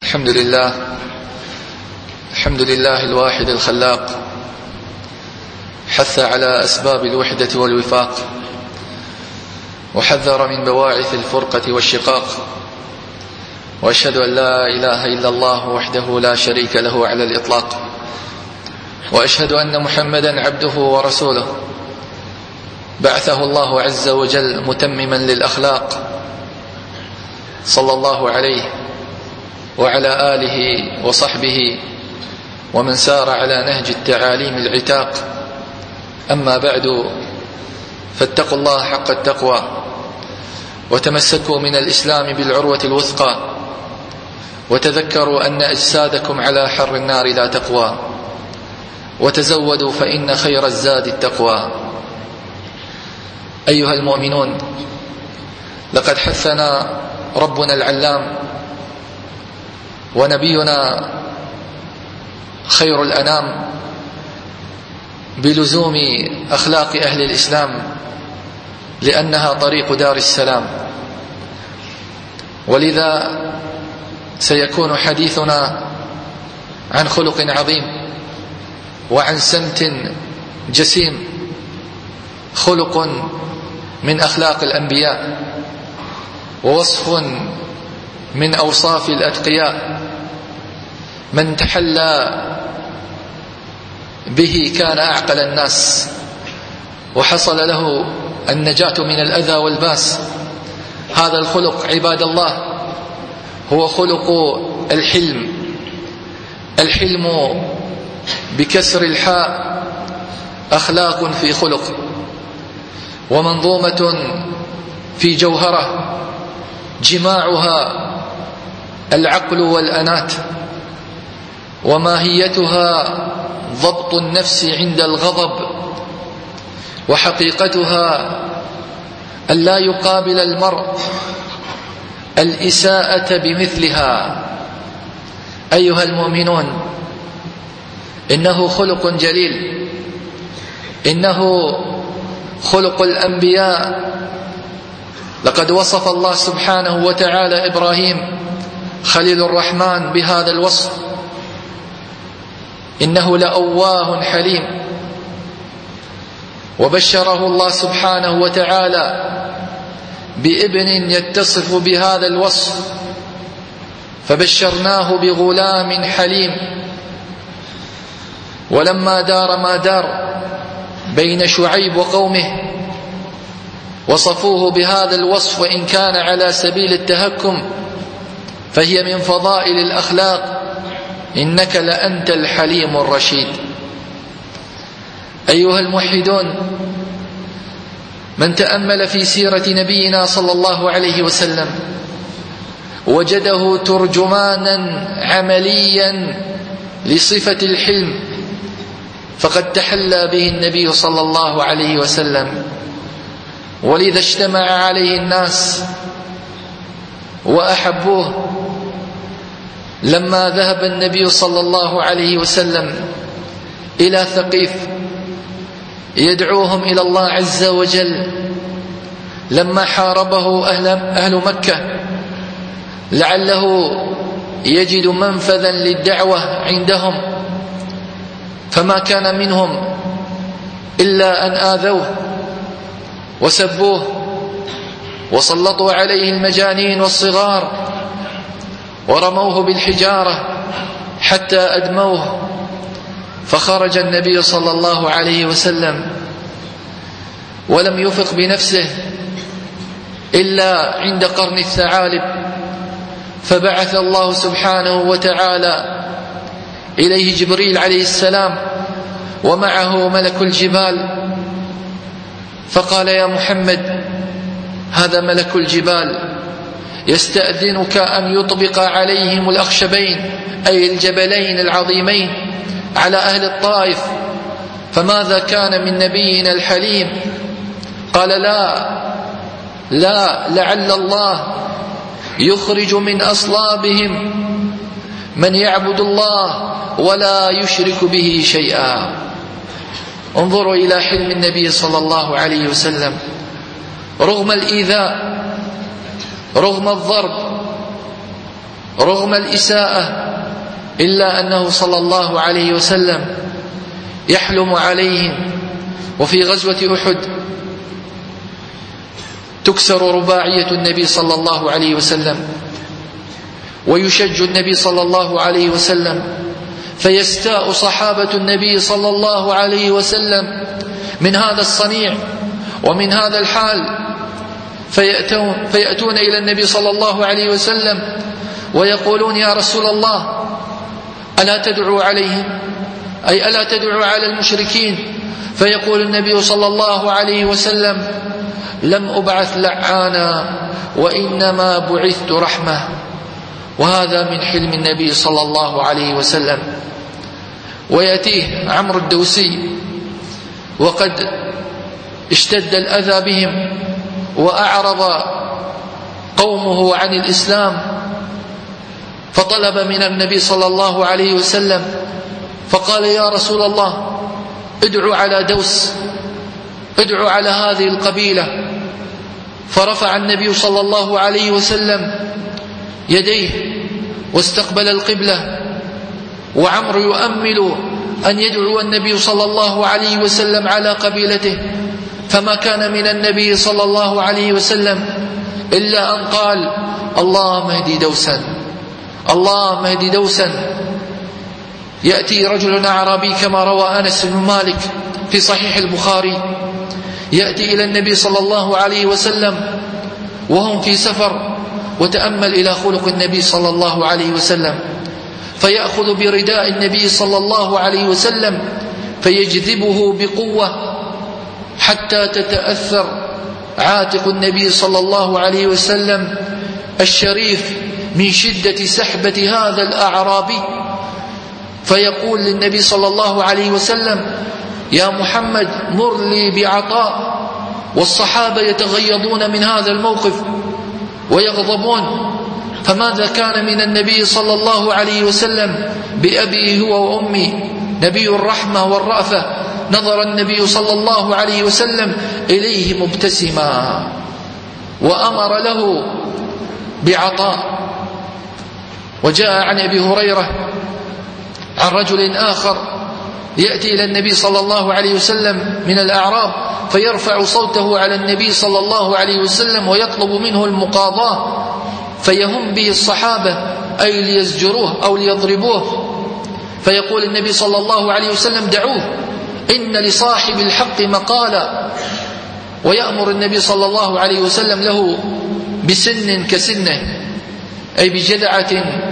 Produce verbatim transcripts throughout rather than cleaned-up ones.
الحمد لله الحمد لله الواحد الخلاق، حث على أسباب الوحدة والوفاق، وحذر من بواعث الفرقة والشقاق، وأشهد أن لا إله إلا الله وحده لا شريك له على الإطلاق، وأشهد أن محمدا عبده ورسوله بعثه الله عز وجل متمما للأخلاق، صلى الله عليه وعلى آله وصحبه ومن سار على نهج التعاليم العتاق. أما بعد، فاتقوا الله حق التقوى، وتمسكوا من الإسلام بالعروة الوثقى، وتذكروا أن أجسادكم على حر النار لا تقوى، وتزودوا فإن خير الزاد التقوى. أيها المؤمنون، لقد حثنا ربنا العلام ونبينا خير الأنام بلزوم أخلاق أهل الإسلام، لأنها طريق دار السلام. ولذا سيكون حديثنا عن خلق عظيم وعن سمت جسيم، خلق من أخلاق الأنبياء، ووصف من أوصاف الأتقياء. من تحلى به كان أعقل الناس، وحصل له النجاة من الأذى والباس. هذا الخلق عباد الله هو خلق الحلم. الحلم بكسر الحاء أخلاق في خلق، ومنظومة في جوهرة، جماعها العقل والأنات، وماهيتها ضبط النفس عند الغضب، وحقيقتها أن لا يقابل المرء الإساءة بمثلها. أيها المؤمنون، إنه خلق جليل، إنه خلق الأنبياء. لقد وصف الله سبحانه وتعالى إبراهيم خليل الرحمن بهذا الوصف: إنه لأواه حليم. وبشره الله سبحانه وتعالى بابن يتصف بهذا الوصف، فبشرناه بغلام حليم. ولما دار ما دار بين شعيب وقومه وصفوه بهذا الوصف، وإن كان على سبيل التهكم فهي من فضائل الأخلاق: إنك لأنت الحليم الرشيد. أيها الموحدون، من تأمل في سيرة نبينا صلى الله عليه وسلم وجده ترجمانا عمليا لصفة الحلم، فقد تحلى به النبي صلى الله عليه وسلم. ولذا اجتمع عليه الناس وأحبوه. لما ذهب النبي صلى الله عليه وسلم إلى ثقيف يدعوهم إلى الله عز وجل، لما حاربه أهل, أهل مكة لعله يجد منفذا للدعوة عندهم، فما كان منهم إلا أن آذوه وسبوه وسلطوا عليه المجانين والصغار ورموه بالحجارة حتى أدموه. فخرج النبي صلى الله عليه وسلم ولم يفق بنفسه إلا عند قرن الثعالب، فبعث الله سبحانه وتعالى إليه جبريل عليه السلام ومعه ملك الجبال، فقال: يا محمد، هذا ملك الجبال يستأذنك أن يطبق عليهم الأخشبين، أي الجبلين العظيمين، على أهل الطائف. فماذا كان من نبينا الحليم؟ قال: لا لا لعل الله يخرج من أصلابهم من يعبد الله ولا يشرك به شيئا. انظروا إلى حلم النبي صلى الله عليه وسلم، رغم الإيذاء، رغم الضرب، رغم الإساءة، إلا أنه صلى الله عليه وسلم يحلم عليهم. وفي غزوة أحد تكسر رباعية النبي صلى الله عليه وسلم، ويشج النبي صلى الله عليه وسلم، فيستاء صحابة النبي صلى الله عليه وسلم من هذا الصنيع ومن هذا الحال، فيأتون, فيأتون إلى النبي صلى الله عليه وسلم ويقولون: يا رسول الله، ألا تدعو عليهم؟ أي ألا تدعو على المشركين؟ فيقول النبي صلى الله عليه وسلم: لم أبعث لعانا، وإنما بعثت رحمة. وهذا من حلم النبي صلى الله عليه وسلم. ويأتيه عمرو الدوسي وقد اشتد الأذى بهم، وأعرض قومه عن الإسلام، فطلب من النبي صلى الله عليه وسلم فقال: يا رسول الله، ادعو على دوس، ادعو على هذه القبيلة. فرفع النبي صلى الله عليه وسلم يديه واستقبل القبلة، وعمر يؤمل أن يدعو النبي صلى الله عليه وسلم على قبيلته، فما كان من النبي صلى الله عليه وسلم إلا أن قال: اللهم اهدي دوسا، اللهم اهدي دوسا. يأتي رجل أعرابي كما روى أنس بن مالك في صحيح البخاري، يأتي إلى النبي صلى الله عليه وسلم وهم في سفر، وتأمل إلى خلق النبي صلى الله عليه وسلم، فيأخذ برداء النبي صلى الله عليه وسلم فيجذبه بقوة حتى تتأثر عاتق النبي صلى الله عليه وسلم الشريف من شدة سحبة هذا الأعرابي، فيقول للنبي صلى الله عليه وسلم: يا محمد، مر لي بعطاء. والصحابة يتغيظون من هذا الموقف ويغضبون. فماذا كان من النبي صلى الله عليه وسلم بأبي هو وأمي، نبي الرحمة والرأفة؟ نظر النبي صلى الله عليه وسلم إليه مبتسما وأمر له بعطاء. وجاء عن أبي هريرة عن رجل آخر يأتي إلى النبي صلى الله عليه وسلم من الأعراب، فيرفع صوته على النبي صلى الله عليه وسلم ويطلب منه المقاضاة، فيهم به الصحابة أي ليزجروه أو ليضربوه. فيقول النبي صلى الله عليه وسلم: دعوه، إن لصاحب الحق مقالا. ويأمر النبي صلى الله عليه وسلم له بسن كسنه، أي بجدعة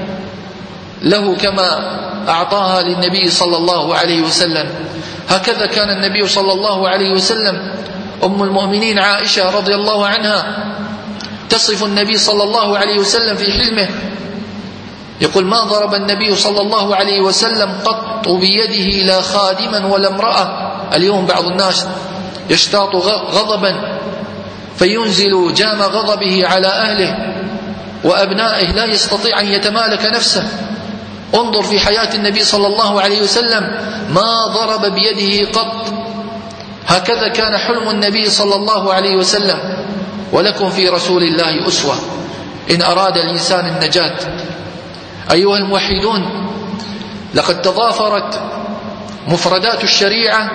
له كما أعطاها للنبي صلى الله عليه وسلم. هكذا كان النبي صلى الله عليه وسلم. أم المؤمنين عائشة رضي الله عنها تصف النبي صلى الله عليه وسلم في حلمه، يقول: ما ضرب النبي صلى الله عليه وسلم قط بيده لا خادما ولا امرأة. اليوم بعض الناس يشتاط غضبا فينزل جام غضبه على أهله وأبنائه، لا يستطيع أن يتمالك نفسه. انظر في حياة النبي صلى الله عليه وسلم، ما ضرب بيده قط. هكذا كان حلم النبي صلى الله عليه وسلم. ولكم في رسول الله أسوة إن أراد الإنسان النجاة. أيها الموحدون، لقد تضافرت مفردات الشريعة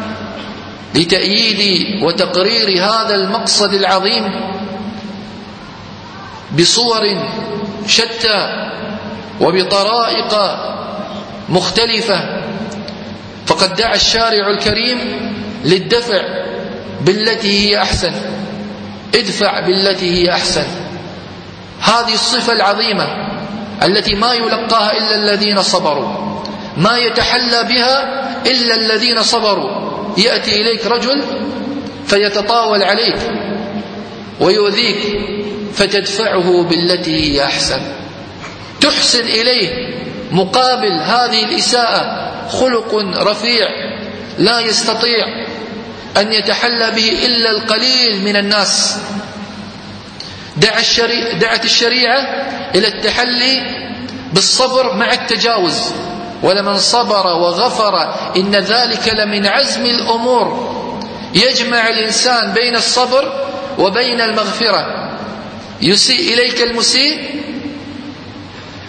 لتأييد وتقرير هذا المقصد العظيم بصور شتى وبطرائق مختلفة. فقد دعا الشارع الكريم للدفع بالتي هي أحسن، ادفع بالتي هي أحسن. هذه الصفة العظيمة التي ما يلقاها إلا الذين صبروا، ما يتحلى بها إلا الذين صبروا. يأتي إليك رجل فيتطاول عليك ويؤذيك فتدفعه بالتي هي أحسن، تحسن إليه مقابل هذه الإساءة خلق رفيع لا يستطيع أن يتحلى به إلا القليل من الناس. دع الشريعة دعت الشريعة إلى التحلي بالصبر مع التجاوز، ولمن صبر وغفر إن ذلك لمن عزم الأمور. يجمع الإنسان بين الصبر وبين المغفرة. يسيء إليك المسيء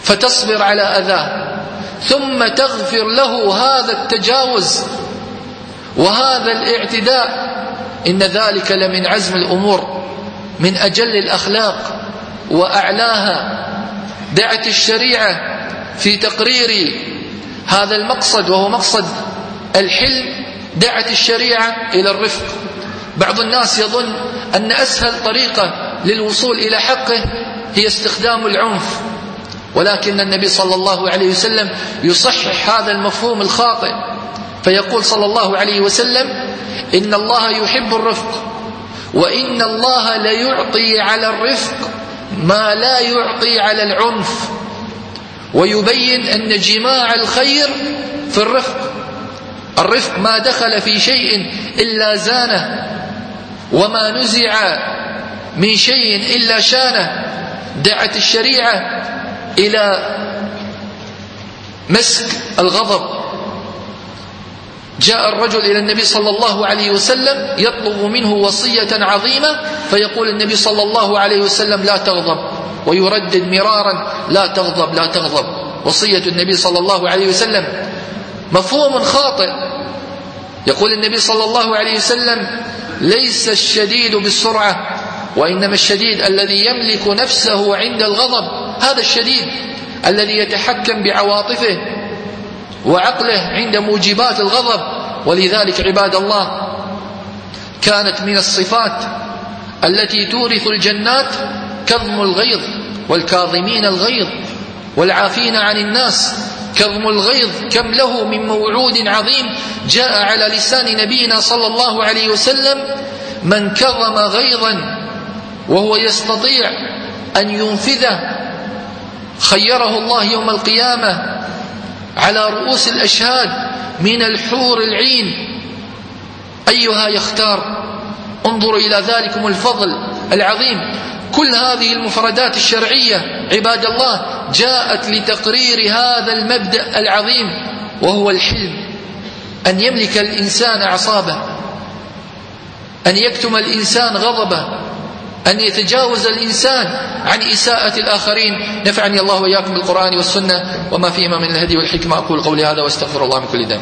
فتصبر على أذاه، ثم تغفر له هذا التجاوز وهذا الاعتداء، إن ذلك لمن عزم الأمور، من أجل الأخلاق وأعلاها. دعت الشريعة في تقرير هذا المقصد وهو مقصد الحلم، دعت الشريعة إلى الرفق. بعض الناس يظن أن أسهل طريقة للوصول إلى حقه هي استخدام العنف، ولكن النبي صلى الله عليه وسلم يصحح هذا المفهوم الخاطئ، فيقول صلى الله عليه وسلم: إن الله يحب الرفق، وإن الله ليعطي على الرفق ما لا يعطي على العنف. ويبين أن جماع الخير في الرفق. الرفق ما دخل في شيء إلا زانه، وما نزع من شيء إلا شانه. دعت الشريعة إلى مسك الغضب. جاء الرجل إلى النبي صلى الله عليه وسلم يطلب منه وصية عظيمة، فيقول النبي صلى الله عليه وسلم: لا تغضب، ويردد مرارا: لا تغضب لا تغضب. وصية النبي صلى الله عليه وسلم مفهوم خاطئ. يقول النبي صلى الله عليه وسلم: ليس الشديد بالسرعة، وإنما الشديد الذي يملك نفسه عند الغضب. هذا الشديد الذي يتحكم بعواطفه وعقله عند موجبات الغضب. ولذلك عباد الله، كانت من الصفات التي تورث الجنات كظم الغيظ، والكاظمين الغيظ والعافين عن الناس. كظم الغيظ كم له من موعود عظيم جاء على لسان نبينا صلى الله عليه وسلم: من كظم غيظا وهو يستطيع أن ينفذه خيره الله يوم القيامة على رؤوس الأشهاد من الحور العين أيها يختار. انظروا إلى ذلكم الفضل العظيم. كل هذه المفردات الشرعية عباد الله جاءت لتقرير هذا المبدأ العظيم، وهو الحلم. أن يملك الإنسان أعصابه، أن يكتم الإنسان غضبه، أن يتجاوز الإنسان عن إساءة الآخرين. نفعني الله وإياكم بالقرآن والسنة وما فيهما من الهدي والحكمة. أقول قولي هذا واستغفر الله من كل ذنب.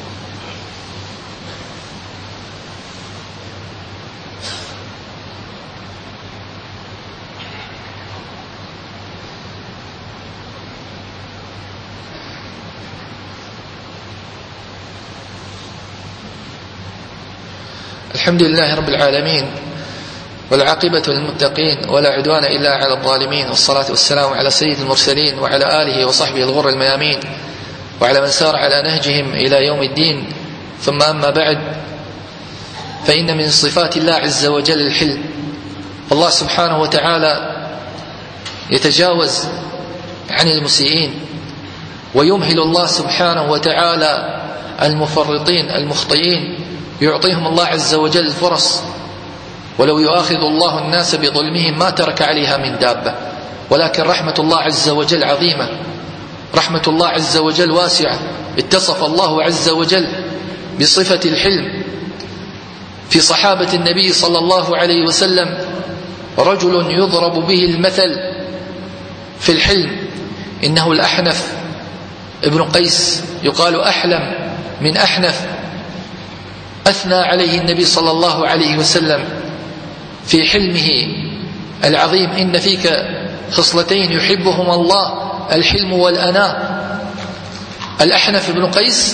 الحمد لله رب العالمين، والعاقبة للمتقين، ولا عدوان إلا على الظالمين، والصلاة والسلام على سيد المرسلين وعلى آله وصحبه الغر الميامين، وعلى من سار على نهجهم إلى يوم الدين. ثم أما بعد، فإن من صفات الله عز وجل الحلم. الله سبحانه وتعالى يتجاوز عن المسيئين، ويمهل الله سبحانه وتعالى المفرطين المخطئين، يعطيهم الله عز وجل الفرص. ولو يؤاخذ الله الناس بظلمهم ما ترك عليها من دابة، ولكن رحمة الله عز وجل عظيمة، رحمة الله عز وجل واسعة. اتصف الله عز وجل بصفة الحلم في صحابة النبي صلى الله عليه وسلم. رجل يضرب به المثل في الحلم، إنه الأحنف ابن قيس، يقال أحلم من أحنف. أثنى عليه النبي صلى الله عليه وسلم في حلمه العظيم: إن فيك خصلتين يحبهما الله، الحلم والأناة. الأحنف بن قيس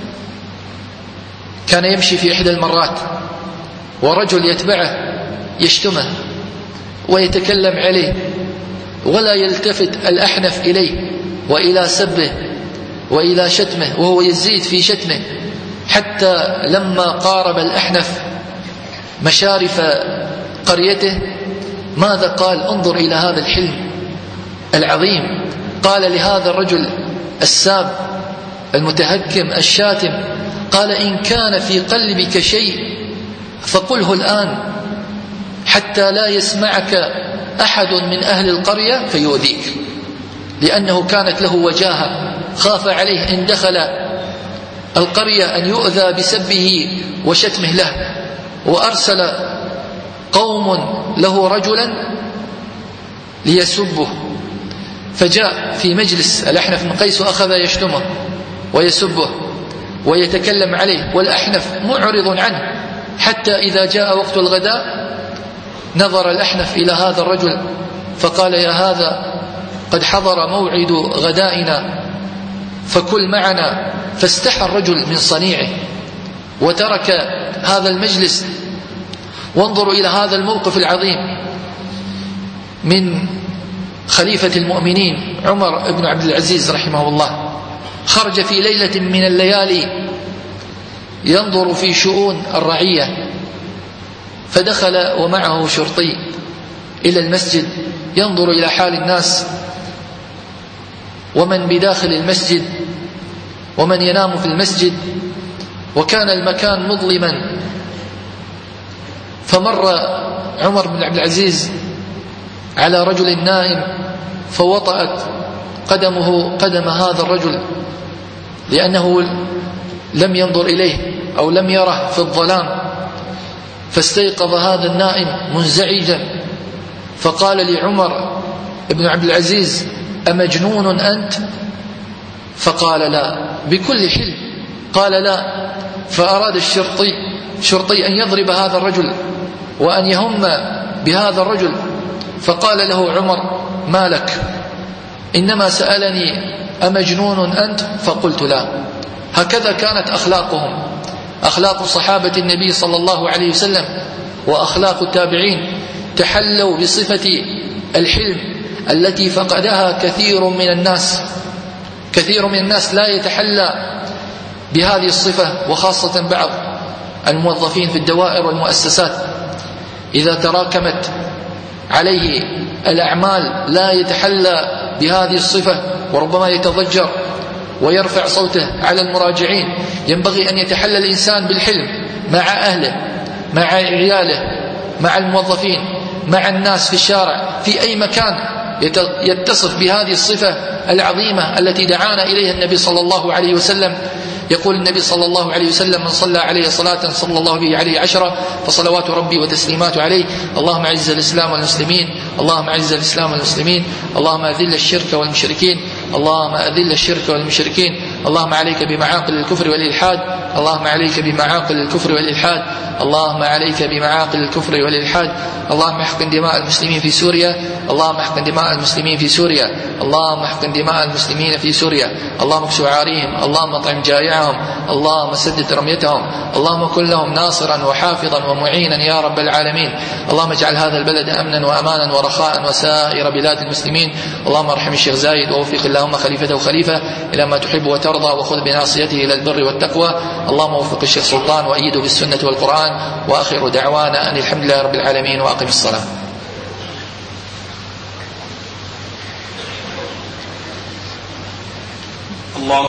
كان يمشي في إحدى المرات، ورجل يتبعه يشتمه ويتكلم عليه، ولا يلتفت الأحنف إليه وإلى سبه وإلى شتمه، وهو يزيد في شتمه، حتى لما قارب الأحنف مشارف قريته ماذا قال؟ انظر إلى هذا الحلم العظيم. قال لهذا الرجل الساب المتهكم الشاتم، قال: إن كان في قلبك شيء فقله الآن حتى لا يسمعك أحد من أهل القرية فيؤذيك. لأنه كانت له وجاهة، خاف عليه إن دخل القرية أن يؤذى بسبه وشتمه له. وأرسل قوم له رجلا ليسبه، فجاء في مجلس الأحنف بن قيس وأخذ يشتمه ويسبه ويتكلم عليه، والأحنف معرض عنه، حتى إذا جاء وقت الغداء نظر الأحنف إلى هذا الرجل فقال: يا هذا قد حضر موعد غدائنا فكل معنا. فاستحى الرجل من صنيعه وترك هذا المجلس. وانظروا إلى هذا الموقف العظيم من خليفة المؤمنين عمر بن عبد العزيز رحمه الله. خرج في ليلة من الليالي ينظر في شؤون الرعية، فدخل ومعه شرطي إلى المسجد ينظر إلى حال الناس ومن بداخل المسجد ومن ينام في المسجد، وكان المكان مظلما. فمر عمر بن عبد العزيز على رجل نائم فوطأت قدمه قدم هذا الرجل لأنه لم ينظر إليه أو لم يره في الظلام، فاستيقظ هذا النائم منزعجا فقال لعمر بن عبد العزيز: أمجنون أنت؟ فقال: لا. بكل حلم قال: لا. فأراد الشرطي شرطي أن يضرب هذا الرجل وأن يهم بهذا الرجل، فقال له عمر: ما لك؟ إنما سألني أمجنون أنت؟ فقلت: لا. هكذا كانت أخلاقهم، أخلاق صحابة النبي صلى الله عليه وسلم وأخلاق التابعين، تحلوا بصفة الحلم التي فقدها كثير من الناس. كثير من الناس لا يتحلى بهذه الصفة، وخاصة بعض الموظفين في الدوائر والمؤسسات إذا تراكمت عليه الأعمال لا يتحلى بهذه الصفة، وربما يتضجر ويرفع صوته على المراجعين. ينبغي أن يتحلى الإنسان بالحلم مع أهله، مع عياله، مع الموظفين، مع الناس في الشارع، في أي مكان يتصف بهذه الصفة العظيمة التي دعانا إليها النبي صلى الله عليه وسلم. يقول النبي صلى الله عليه وسلم: من صلى عليه صلاة صلى الله به عليه عشرة فصلوات ربي وتسليمات عليه. اللهم أعز الإسلام والمسلمين، اللهم أعز الإسلام والمسلمين، اللهم أذل الشرك والمشركين، اللهم أذل الشرك والمشركين، اللهم عليك بمعاقل الكفر والإلحاد، اللهم عليك بمعاقل الكفر والإلحاد، اللهم عليك بمعاقل الكفر والإلحاد، اللهم احقن دماء المسلمين في سوريا، اللهم احقن دماء المسلمين في سوريا، اللهم احقن دماء المسلمين في سوريا، اللهم اكسو عاريهم، اللهم اطعم جائعهم، اللهم سدد رميتهم، اللهم كن لهم ناصرا وحافظا ومعينا يا رب العالمين. اللهم اجعل هذا البلد أمنا وأمانا ورخاء وسائر بلاد المسلمين. اللهم ارحم الشيخ زايد ووفق اللهم خليفته خليفة إلى ما تحب وترضى، وخذ بناصيته إلى البر والتقوى. اللهم وفق الشيخ سلطان وأيده بالسنة والقرآن. وآخر دعوانا أن الحمد لله رب العالمين، وأقم الصلاة. الله